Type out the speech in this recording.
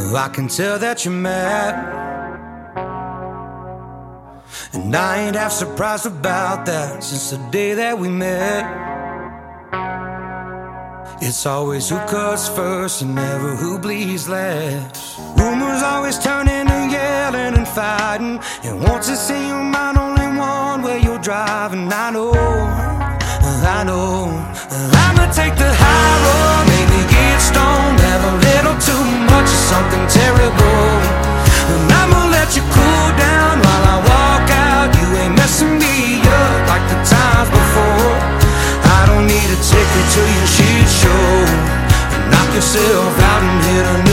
I can tell that you're mad, and I ain't half surprised about that. Since the day that we met, it's always who cuts first and never who bleeds last. Rumors always turn into yelling and fighting, and once I say your mind only one way you're driving. I know I'ma take the high road, maybe get stoned, have a little too much of something terrible, and I'ma let you cool down while I walk out. You ain't messing me up like the times before. I don't need a ticket to your shit show. Knock yourself out and hit a